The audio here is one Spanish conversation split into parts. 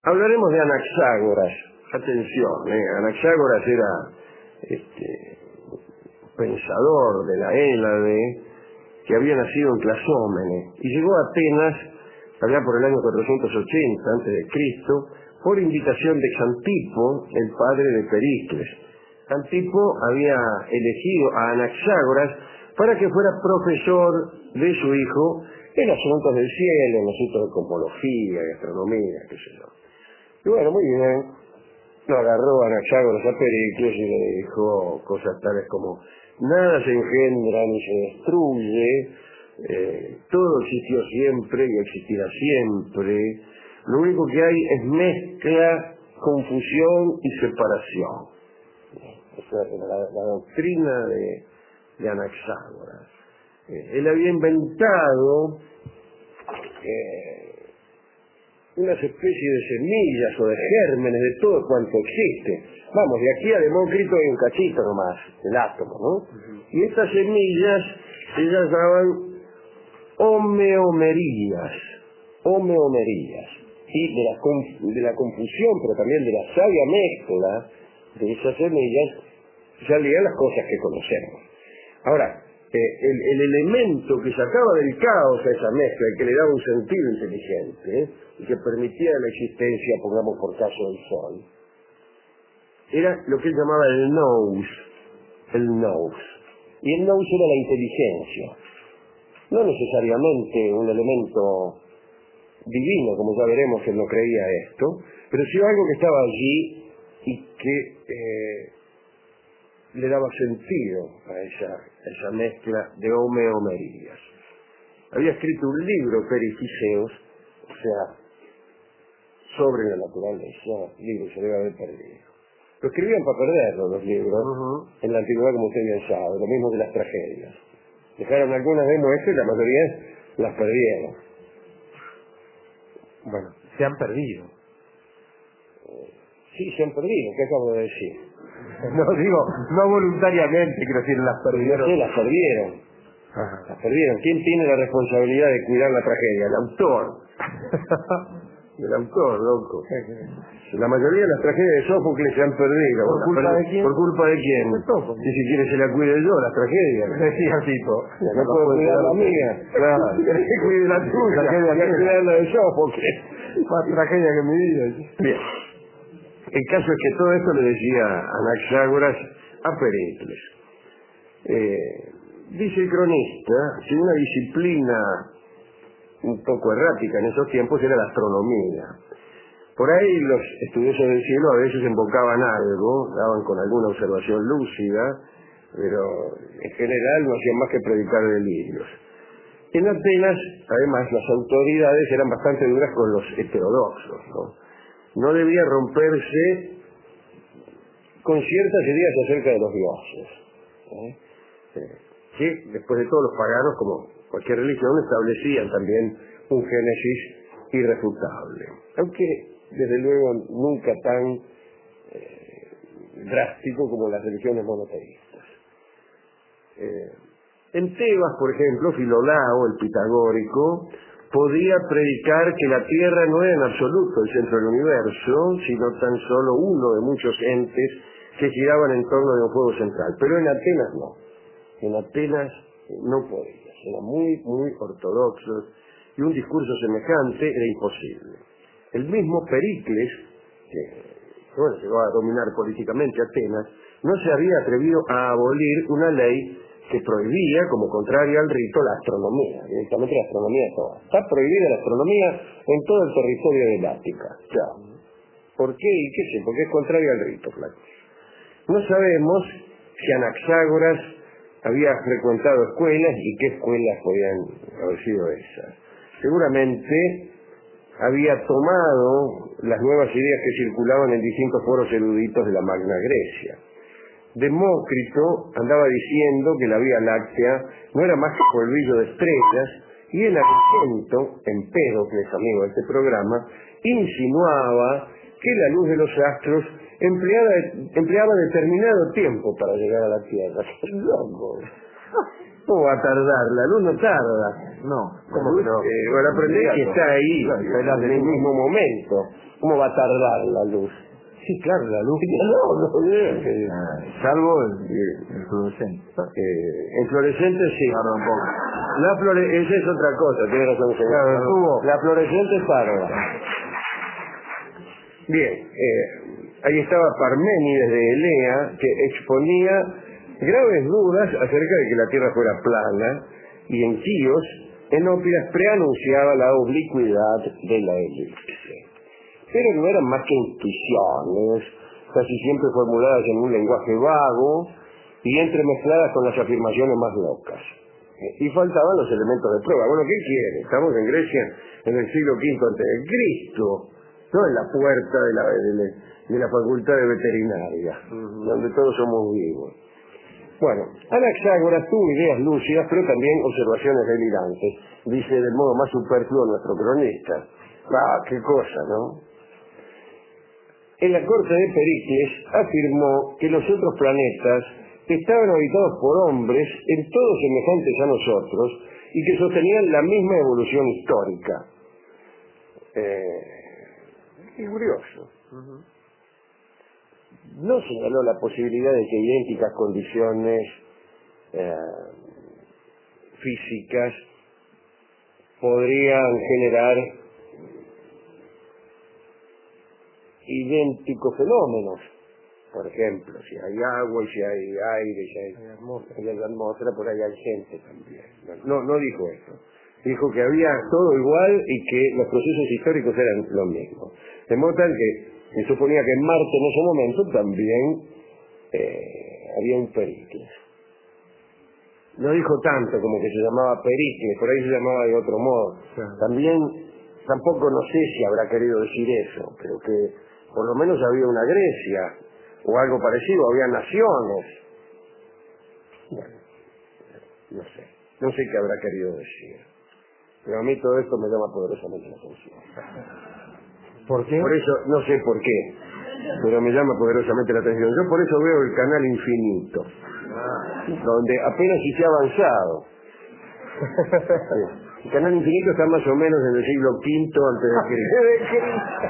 Hablaremos de Anaxágoras. Atención, Anaxágoras era pensador de la Hélade, que había nacido en Clasómene y llegó a Atenas allá por el año 480 a.C., por invitación de Xantipo, el padre de Pericles. Xantipo había elegido a Anaxágoras para que fuera profesor de su hijo en asuntos del cielo, en asuntos de cosmología y astronomía, qué sé yo. Y bueno, muy bien, lo agarró Anaxágoras a Pericles y le dijo cosas tales como: nada se engendra ni se destruye, todo existió siempre y existirá siempre. Lo único que hay es mezcla, confusión y separación. Esa es la doctrina de Anaxágoras. Él había inventado unas especies de semillas o de gérmenes de todo cuanto existe. Vamos, de aquí a Demócrito hay un cachito nomás, el átomo, ¿no? Y estas semillas se llamaban homeomerías. Y de la confusión, pero también de la sabia mezcla de esas semillas, salían las cosas que conocemos. Ahora, el elemento que sacaba del caos a esa mezcla y que le daba un sentido inteligente y que permitía la existencia, pongamos por caso, del Sol, era lo que él llamaba el nous. Y el nous era la inteligencia. No necesariamente un elemento divino, como ya veremos que él no creía esto, pero sí algo que estaba allí y que le daba sentido a esa mezcla de homeomerías. Había escrito un libro, Perifiseos, o sea, sobre la naturaleza, el libro se debe haber perdido. Lo escribían para perderlo, los libros, en la antigüedad, como usted bien sabe, lo mismo de las tragedias. Dejaron algunas de muestras y la mayoría las perdieron. Bueno, se han perdido. Sí, se han perdido, ¿qué acabo de decir? No digo, no voluntariamente, quiero decir, las perdieron. No sé, las perdieron. Ajá. Las perdieron. ¿Quién tiene la responsabilidad de cuidar la tragedia? El autor. El autor, loco. La mayoría de las tragedias de Sófocles se han perdido. ¿Por culpa de quién? ¿Por culpa de quién? De Sófocles. Y si quiere se la cuide yo, las tragedias. Decía tipo. No puedo cuidar la mía. Claro. ¿Querés que cuide la tuya? Voy a cuidar la de Sófocles. Más tragedia que mi vida. Bien. El caso es que todo esto le decía Anaxágoras a Pericles. Dice el cronista que una disciplina un poco errática en esos tiempos era la astronomía. Por ahí los estudiosos del cielo a veces invocaban algo, daban con alguna observación lúcida, pero en general no hacían más que predicar delirios. En Atenas, además, las autoridades eran bastante duras con los heterodoxos, ¿no? No debía romperse con ciertas ideas acerca de los dioses, que después de todos los paganos, como cualquier religión, establecían también un génesis irrefutable, aunque desde luego nunca tan drástico como las religiones monoteístas. En Tebas, por ejemplo, Filolao, el pitagórico, podía predicar que la Tierra no era en absoluto el centro del universo, sino tan solo uno de muchos entes que giraban en torno de un fuego central. Pero en Atenas no. En Atenas no podía. Eran muy, muy ortodoxos y un discurso semejante era imposible. El mismo Pericles, que bueno, llegó a dominar políticamente Atenas, no se había atrevido a abolir una ley que prohibía, como contraria al rito, la astronomía, directamente la astronomía toda. Está prohibida la astronomía en todo el territorio del Ática. Ya. ¿Por qué? ¿Y qué sé? Porque es contraria al rito, claro. No sabemos si Anaxágoras había frecuentado escuelas y qué escuelas podían haber sido esas. Seguramente había tomado las nuevas ideas que circulaban en distintos foros eruditos de la Magna Grecia. Demócrito andaba diciendo que la Vía Láctea no era más que polvillo de estrellas, y el Argento, Empédocles, amigo de este programa, insinuaba que la luz de los astros empleaba determinado tiempo para llegar a la Tierra. ¡Qué loco! ¿Cómo va a tardar? La luz no tarda. No. La luz, la aprendés y está ahí, Claro, en el mismo momento. ¿Cómo va a tardar la luz? Sí, claro, la luz. Salvo el fluorescente. El fluorescente sí. Tarda un poco. Esa es otra cosa, tiene razón, señor. Claro, el tubo. La fluorescente tarda. Bien, ahí estaba Parménides de Elea, que exponía graves dudas acerca de que la Tierra fuera plana, y en Quíos, Enópidas preanunciaba la oblicuidad de la elipse. Pero no eran más que intuiciones, casi siempre formuladas en un lenguaje vago y entremezcladas con las afirmaciones más locas. Y faltaban los elementos de prueba. Bueno, ¿qué quiere? Estamos en Grecia en el siglo V a.C., no en la puerta de la Facultad de Veterinaria, donde todos somos vivos. Bueno, Anaxágoras tuvo ideas lúcidas, pero también observaciones delirantes, dice del modo más superfluo nuestro cronista. Ah, qué cosa, ¿no? En la corte de Pericles afirmó que los otros planetas estaban habitados por hombres en todo semejantes a nosotros y que sostenían la misma evolución histórica. Es curioso. No señaló la posibilidad de que idénticas condiciones físicas podrían generar idénticos fenómenos. Por ejemplo, si hay agua y si hay aire, si hay atmósfera, por ahí hay gente también. No dijo eso. Dijo que había todo igual y que los procesos históricos eran lo mismo. De modo tal que se suponía que en Marte en ese momento también había un Pericles. No dijo tanto como que se llamaba Pericles, por ahí se llamaba de otro modo. También, tampoco no sé si habrá querido decir eso, pero que por lo menos había una Grecia, o algo parecido, había naciones. Bueno, no sé qué habrá querido decir. Pero a mí todo esto me llama poderosamente la atención. ¿Por qué? Por eso, no sé por qué, pero me llama poderosamente la atención. Yo por eso veo el canal Infinito, donde apenas si se ha avanzado. El canal Infinito está más o menos en el siglo V antes de Cristo.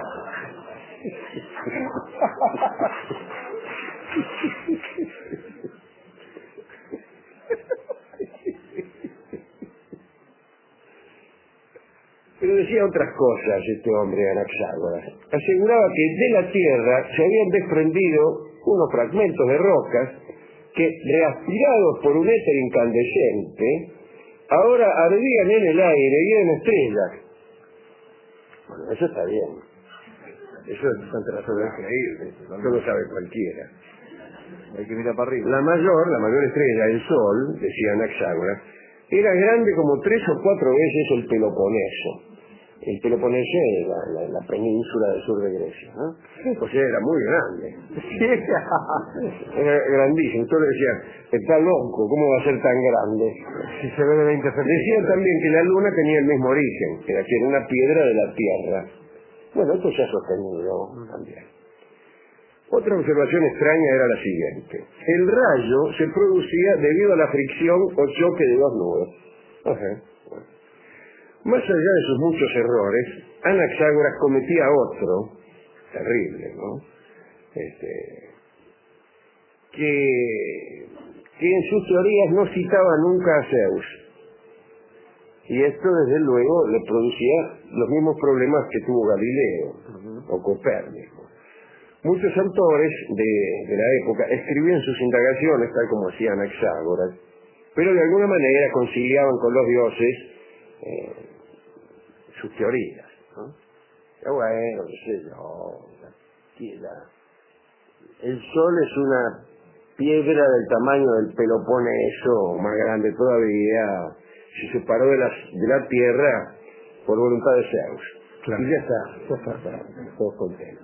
Pero decía otras cosas este hombre, Anaxágoras. Aseguraba que de la Tierra se habían desprendido unos fragmentos de rocas que, reaspirados por un éter incandescente, ahora ardían en el aire y eran estrellas. Bueno, eso está bien. Eso es bastante razón increíble. Eso lo sabe cualquiera. Hay que mirar para arriba. La mayor estrella, el Sol, decía Anaxágoras, era grande como 3 o 4 veces el Peloponeso. El Peloponeso es la península del sur de Grecia, ¿no? O sea, era muy grande. Era grandísimo. Entonces decían, está loco, ¿cómo va a ser tan grande? Si se ve de 20 centímetros. Decían también que la Luna tenía el mismo origen, que era una piedra de la Tierra. Bueno, esto se ha sostenido también. Otra observación extraña era la siguiente. El rayo se producía debido a la fricción o choque de dos nubes. Más allá de sus muchos errores, Anaxágoras cometía otro, terrible, ¿no? Que en sus teorías no citaba nunca a Zeus. Y esto, desde luego, le producía los mismos problemas que tuvo Galileo o Copérnico. Muchos autores de la época escribían sus indagaciones, tal como hacía Anaxágoras, pero de alguna manera conciliaban con los dioses sus teorías, ¿no? Ya bueno, qué sé yo, el Sol es una piedra del tamaño del Peloponeso, más grande todavía, se separó de la Tierra por voluntad de Zeus. Claro. Y ya está, todos contentos.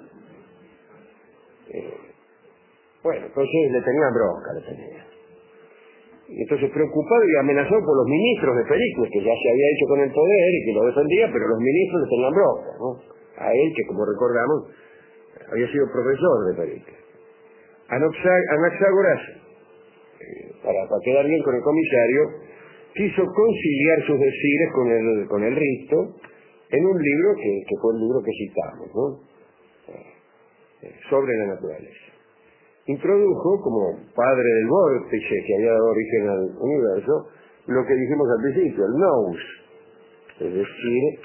Bueno, entonces le tenía bronca, Y entonces preocupado y amenazado por los ministros de Pericles, que ya se había hecho con el poder y que lo defendía, pero los ministros le tenían bronca, ¿no? A él, que como recordamos, había sido profesor de Pericles. Anaxágoras, para quedar bien con el comisario, quiso conciliar sus decires con el rito en un libro que fue el libro que citamos, ¿no? Sobre la naturaleza. Introdujo, como padre del vórtice que había dado origen al universo, lo que dijimos al principio, el nous, es decir,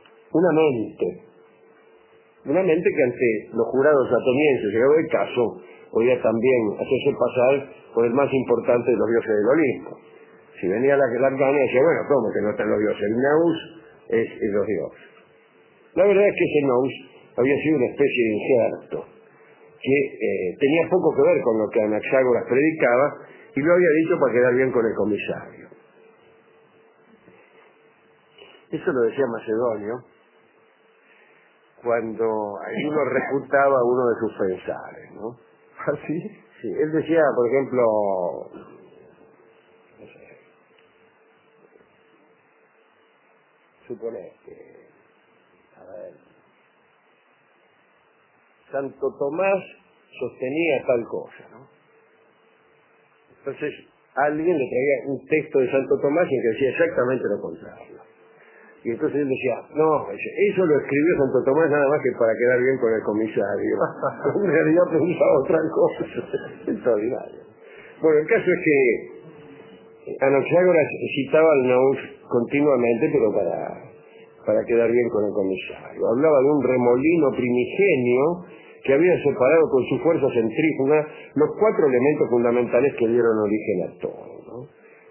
una mente que ante los jurados atenienses, llegado el caso, podía también hacerse pasar por el más importante de los dioses del Olimpo. Si venía la gana, decía, bueno, ¿cómo que no están los dioses? El nous es los dioses. La verdad es que ese nous había sido una especie de injerto que tenía poco que ver con lo que Anaxágoras predicaba y lo había dicho para quedar bien con el comisario. Eso lo decía Macedonio cuando alguno refutaba uno de sus pensares, ¿no? ¿Así? Sí, él decía, por ejemplo, no sé, suponés que, a ver, Santo Tomás sostenía tal cosa, ¿no? Entonces, alguien le traía un texto de Santo Tomás en que decía exactamente lo contrario. Y entonces él decía, no, eso lo escribió Santo Tomás nada más que para quedar bien con el comisario. En realidad pensaba otra cosa. Extraordinario. Bueno, el caso es que Anaxágoras citaba al nous continuamente, pero para quedar bien con el comisario. Hablaba de un remolino primigenio que había separado con su fuerza centrífuga los 4 elementos fundamentales que dieron origen a todo, ¿no?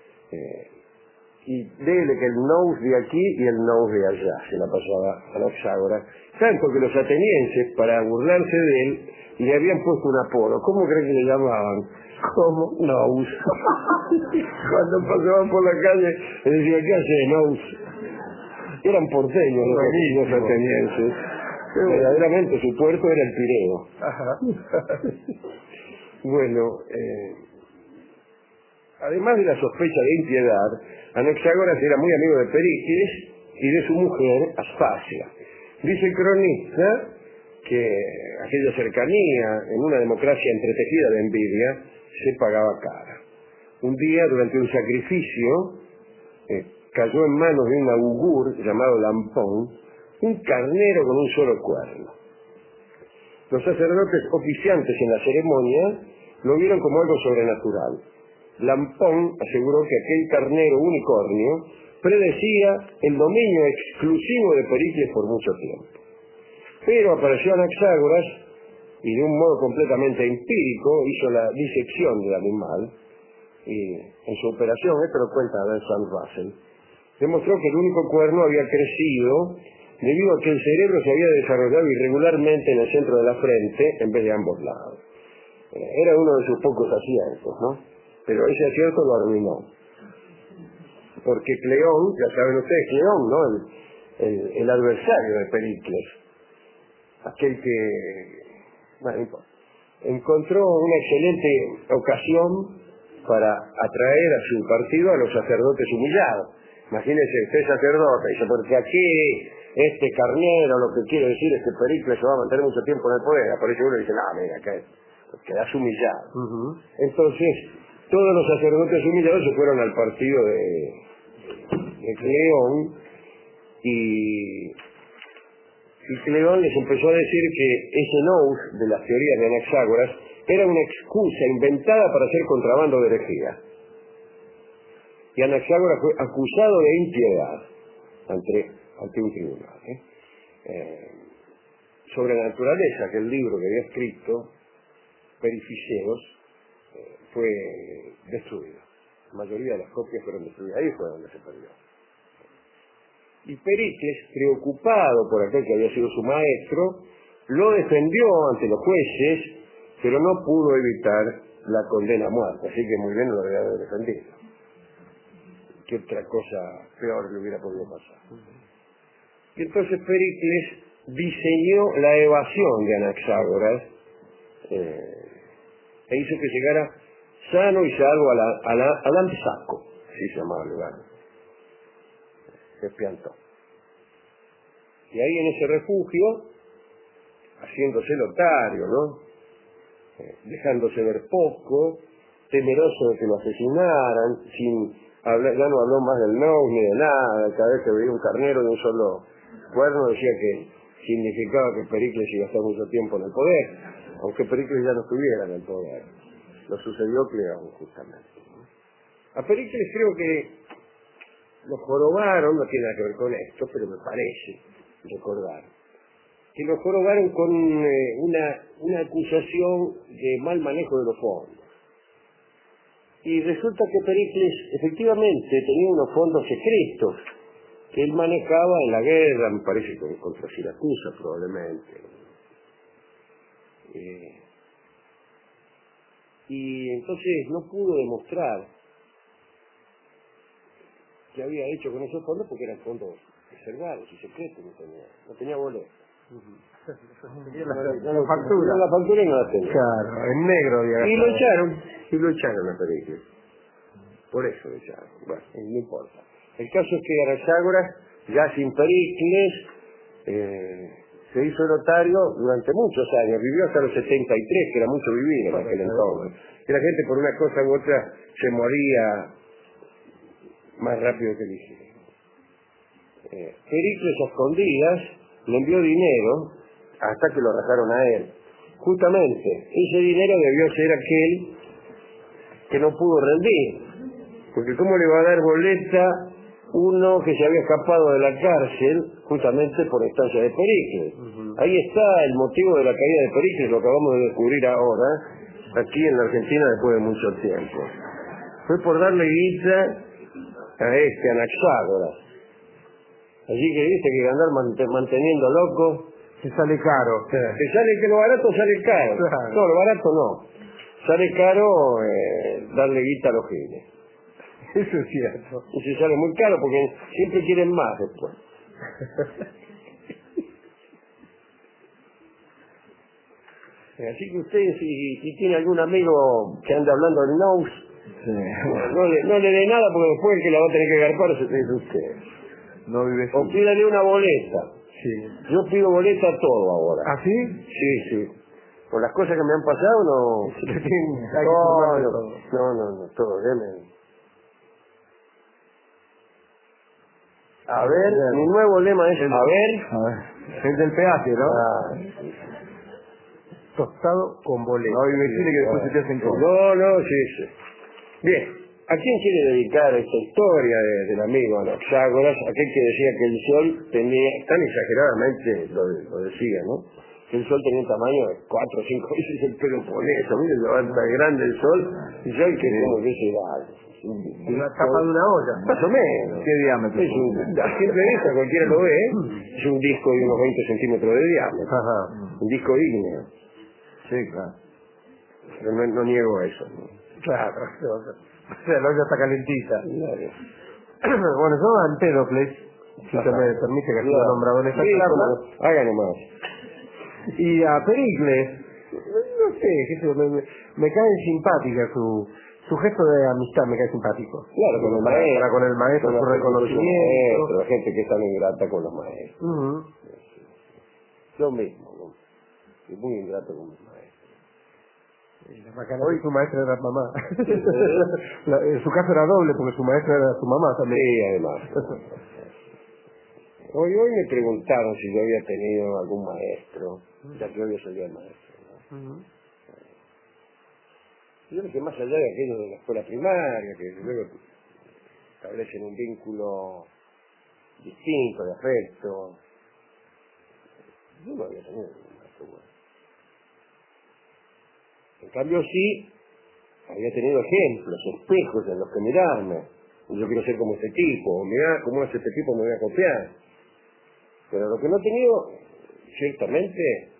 Y dele que el nous de aquí y el nous de allá se la pasaba a Anaxágoras, tanto que los atenienses, para burlarse de él, le habían puesto un apodo. ¿Cómo creen que le llamaban? ¿Cómo? Nous. Cuando pasaban por la calle le decían, ¿qué hace nous? Eran porteños los atenienses. Verdaderamente su puerto era el Pireo. Bueno, además de la sospecha de impiedad, Anaxágoras era muy amigo de Pericles y de su mujer, Aspasia. Dice el cronista que aquella cercanía en una democracia entretejida de envidia se pagaba cara. Un día, durante un sacrificio, cayó en manos de un augur llamado Lampón un carnero con un solo cuerno. Los sacerdotes oficiantes en la ceremonia lo vieron como algo sobrenatural. Lampón aseguró que aquel carnero unicornio predecía el dominio exclusivo de Pericles por mucho tiempo. Pero apareció Anaxágoras y de un modo completamente empírico hizo la disección del animal y en su operación, esto lo cuenta Bertrand Russell, demostró que el único cuerno había crecido debido a que el cerebro se había desarrollado irregularmente en el centro de la frente en vez de ambos lados. Era uno de sus pocos aciertos, ¿no? Pero ese acierto lo arruinó. Porque Cleón, ya saben ustedes, Cleón, ¿no? El adversario de Pericles. Aquel que, bueno, encontró una excelente ocasión para atraer a su partido a los sacerdotes humillados. Imagínense, usted es sacerdote, dice, porque aquí este carnero lo que quiere decir es que Pericles se va a mantener mucho tiempo en el poder. Por eso uno dice, no, mira, quedas humillado. Entonces, todos los sacerdotes humillados se fueron al partido de Cleón y Cleón les empezó a decir que ese nous de las teorías de Anaxágoras era una excusa inventada para hacer contrabando de herejía. Y Anaxágoras fue acusado de impiedad ante un tribunal. Sobre la naturaleza, que el libro que había escrito, Perificeos, fue destruido. La mayoría de las copias fueron destruidas. Ahí fue donde se perdió. Y Pericles, preocupado por aquel que había sido su maestro, lo defendió ante los jueces, pero no pudo evitar la condena a muerte. Así que muy bien lo había defendido. ¿Qué otra cosa peor le hubiera podido pasar? Y entonces Pericles diseñó la evasión de Anaxágoras e hizo que llegara sano y salvo a Lampsaco, así se llamaba el lugar. Se espiantó. Y ahí en ese refugio, haciéndose lotario, ¿no? Dejándose ver poco, temeroso de que lo asesinaran, sin ya no habló más del no ni de nada. Cada vez que veía un carnero de un solo cuerno decía que significaba que Pericles iba a estar mucho tiempo en el poder, aunque Pericles ya no estuviera en el poder. Lo sucedió Cleón, justamente. A Pericles creo que lo jorobaron, no tiene nada que ver con esto, pero me parece recordar que lo jorobaron con una acusación de mal manejo de los fondos. Y resulta que Pericles efectivamente tenía unos fondos secretos que él manejaba en la guerra, me parece que contra Siracusa probablemente. Y entonces no pudo demostrar qué había hecho con esos fondos porque eran fondos reservados y secretos, no tenía boleto. La factura. La factura no la tenía. Claro, en negro, digamos. Y lo echaron a Pericles. Por eso lo echaron. Bueno, no importa. El caso es que Anaxágoras, ya sin Pericles, se hizo notario durante muchos años. Vivió hasta los 73, que era mucho vivir en aquel entonces. Y la gente por una cosa u otra se moría más rápido que el higiene. Pericles a escondidas le envió dinero hasta que lo rajaron a él. Justamente, ese dinero debió ser aquel que no pudo rendir. Porque ¿cómo le va a dar boleta uno que se había escapado de la cárcel justamente por estancia de Pericles? Ahí está el motivo de la caída de Pericles, lo acabamos de descubrir ahora, aquí en la Argentina después de mucho tiempo. Fue por darle guita a Anaxágoras. Así que dice que andar manteniendo loco se sale caro. que sale que lo barato sale caro. Claro. No, lo barato no. Sale caro darle guita a los giles. Eso es cierto. Y se sale muy caro porque siempre quieren más después. Así que usted, si tiene algún amigo que anda hablando del nous, Sí. no le dé nada porque después el que la va a tener que garpar es usted. No vive O pídale una boleta. Sí. Yo pido boleta a todo ahora. ¿Ah, sí? Sí. Por las cosas que me han pasado, no. No, todo. Deme. A ver, mi nuevo lema es a ver. Es del peaje, ¿no? Ah, Tostado con boleta. no, y decirle que después se te hacen cosas. No, sí. Bien, ¿a quién quiere dedicar esta historia del amigo Anaxágoras? Aquel que decía que el sol tenía, tan exageradamente lo decía, ¿no? Que el sol tenía un tamaño de 4 o 5 veces el Peloponeso. Miren, levanta grande el sol, y yo que como que se La tapa de una olla. más o menos. ¿Qué diámetro? Es a simple vista, cualquiera lo ve, es un disco de unos 20 centímetros de diámetro. Ajá. Un disco ígneo. Sí, claro. Pero no niego eso, ¿no? Claro. O sea, la olla está calentita. Claro. Bueno, yo a Empédocles, si usted me permite que sea nombrado en esta charla. Háganlo más. Y a Pericles, no sé, qué sé yo, me cae simpática su gesto de amistad, me cae simpático. Claro, con el maestro. Con el maestro, su reconocimiento. La gente que es tan ingrata con los maestros. Yo mismo, ¿no? Soy muy ingrato con mis maestros. Hoy su maestra era mamá. En su caso era doble, porque su maestra era su mamá también. Sí, además. Hoy me preguntaron si yo había tenido algún maestro, ya que hoy yo soy el maestro, ¿no? Yo creo que más allá de aquello de la escuela primaria, que luego establecen un vínculo distinto de afecto, yo no había tenido ningún maestro bueno. En cambio sí, había tenido ejemplos, espejos en los que mirarme. Yo quiero ser como este tipo, mirá cómo hace este tipo, me voy a copiar. Pero lo que no he tenido, ciertamente,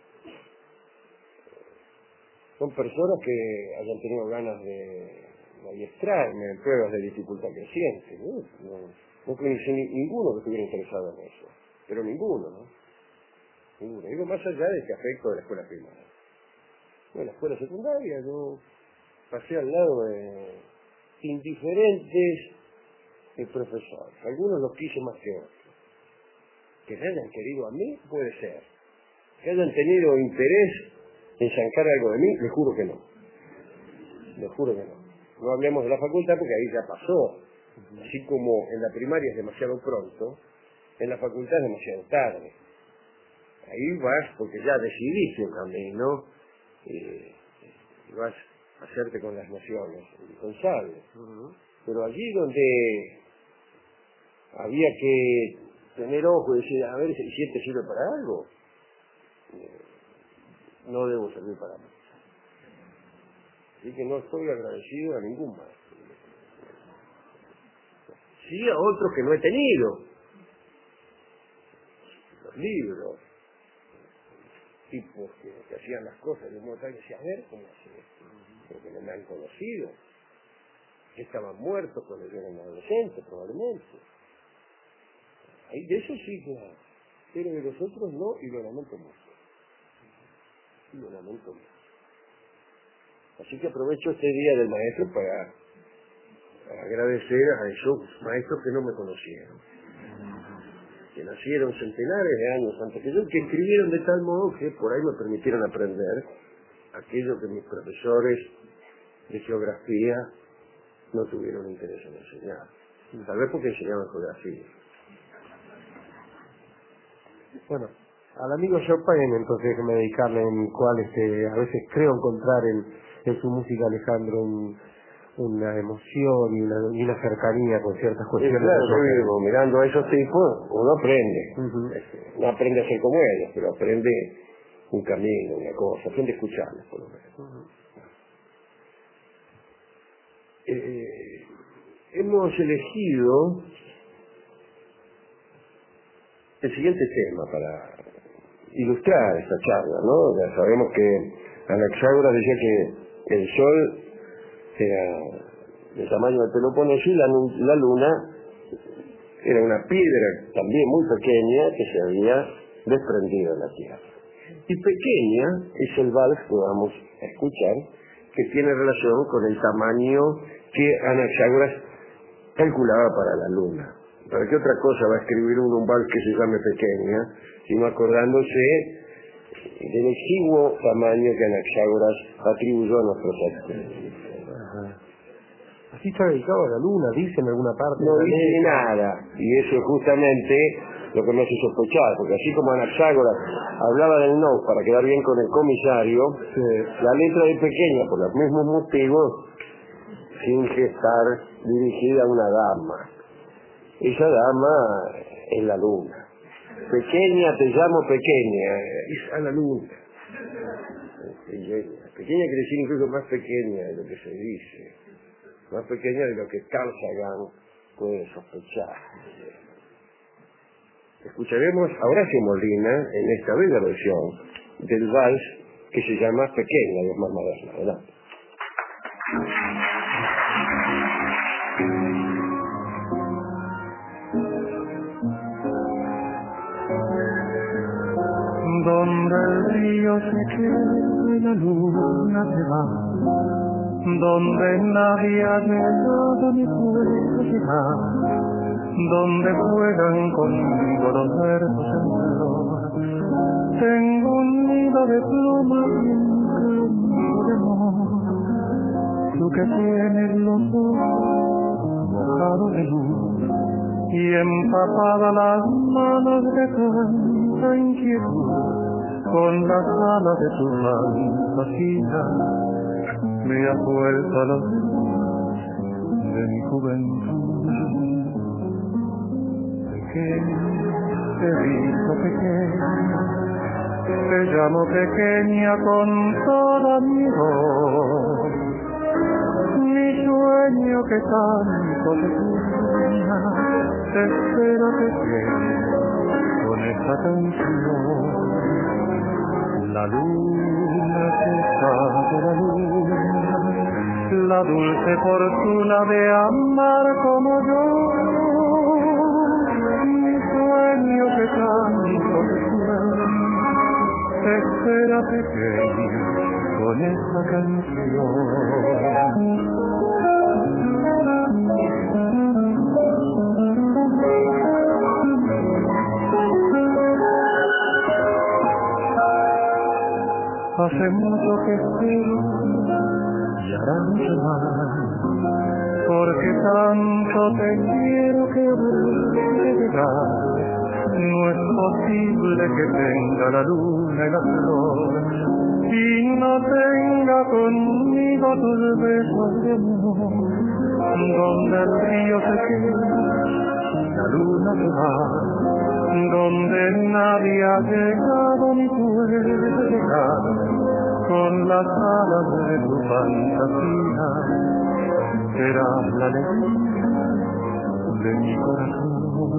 son personas que hayan tenido ganas de adiestrarme en pruebas de dificultad creciente. No conocí ninguno que estuviera interesado en eso. Pero ninguno, ¿no? Ninguno. Digo, más allá de este afecto de la escuela primaria. Bueno, la escuela secundaria, yo pasé al lado de indiferentes profesores. Algunos los quise más que otros. Que me hayan querido a mí, puede ser. Que hayan tenido interés en sacar algo de mí, les juro que no. Les juro que no. No hablemos de la facultad porque ahí ya pasó Así como en la primaria es demasiado pronto, en la facultad es demasiado tarde. Ahí vas porque ya decidiste un camino y vas a hacerte con las nociones indispensables. Pero allí donde había que tener ojo y decir, a ver si este sirve para algo, no debo servir para nada. Así que no estoy agradecido a ningún maestro. Sí a otros que no he tenido. Los libros, tipos que hacían las cosas de un modo tal que decía, a ver cómo hacen esto, porque no me han conocido, que estaban muertos cuando yo era un adolescente, probablemente. Ahí de eso sí, claro, pero de los otros no, y lo lamento mucho. Y lo lamento mucho. Así que aprovecho este día del maestro para agradecer a esos maestros que no me conocieron, que nacieron centenares de años antes que yo, que escribieron de tal modo que por ahí me permitieron aprender aquello que mis profesores de geografía no tuvieron interés en enseñar. Tal vez porque enseñaban geografía. Bueno, al amigo Chopin entonces hay que dedicarle, en el cual a veces creo encontrar en su música, Alejandro, una emoción y una cercanía con ciertas cuestiones. Claro, mirando a esos tipos uno aprende. No aprende a ser como ellos, pero aprende un camino, una cosa, aprende a escucharlos por lo menos. Hemos elegido el siguiente tema para ilustrar esta charla, ¿no? Ya sabemos que Anaxágoras decía que el sol era del tamaño del Peloponeso y la luna era una piedra también muy pequeña que se había desprendido de la Tierra. Y pequeña es el vals que vamos a escuchar, que tiene relación con el tamaño que Anaxágoras calculaba para la luna. ¿Para qué otra cosa va a escribir un vals que se llame pequeña, sino acordándose del exiguo tamaño que Anaxágoras atribuyó a nuestros actos? Así está dedicado a la luna, dice en alguna parte. No dice nada, y eso es justamente lo que me hace sospechar, porque así como Anaxágoras hablaba del no para quedar bien con el comisario, la letra es pequeña por los mismos motivos, finge estar dirigida a una dama. Esa dama es la luna. Pequeña, te llamo pequeña, es a la luna. Pequeña quiere decir incluso más pequeña de lo que se dice, más pequeña de lo que Carl Sagan puede sospechar. Escucharemos a Horacio Molina en esta bella versión del vals que se llama Pequeña, y es más moderna. Adelante. Donde el río se queda y la luna se va, donde nadie ha llegado ni puede llegar, donde juegan conmigo los versos en flor. Tengo un nido de plumas y un campo de amor, tú que tienes los ojos mojados de luz y empapadas las manos de tanta inquietud. Con las alas de tu fantasía me has vuelto a los días de mi juventud. Pequeña, te digo pequeña, te llamo pequeña con toda mi voz. Mi sueño que tanto te sueña, te espero pequeña con esta canción. La luna que sabe la luna, la dulce fortuna de amar como yo. Mi sueño que tanto te sueña, te espera pequeña con esta canción. Hace mucho que espero y hará mucho más porque tanto te quiero que de verdad no es posible que tenga la luna y la flor y no tenga conmigo tus besos de amor. Donde el río se queda, la luna se va, donde nadie ha llegado ni puede llegar, con las alas de tu fantasía, será la alegría de mi corazón.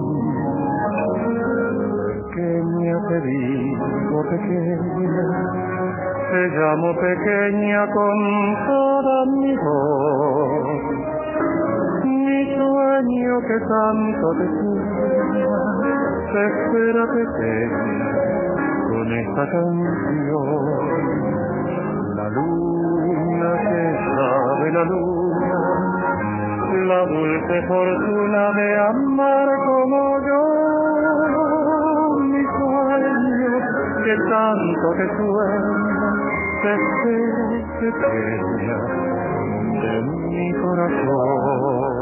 Pequeña te digo, pequeña, te llamo pequeña con toda mi voz. Mi sueño que tanto te sueña, te espera pequeña con esta canción. La luna que sabe la luna, la dulce fortuna de amar como yo. Mi sueño que tanto te sueña, te espera pequeña de mi corazón.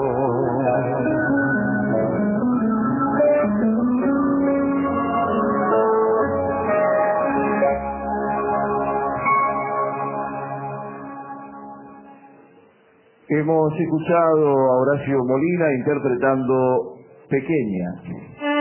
Hemos escuchado a Horacio Molina interpretando Pequeña.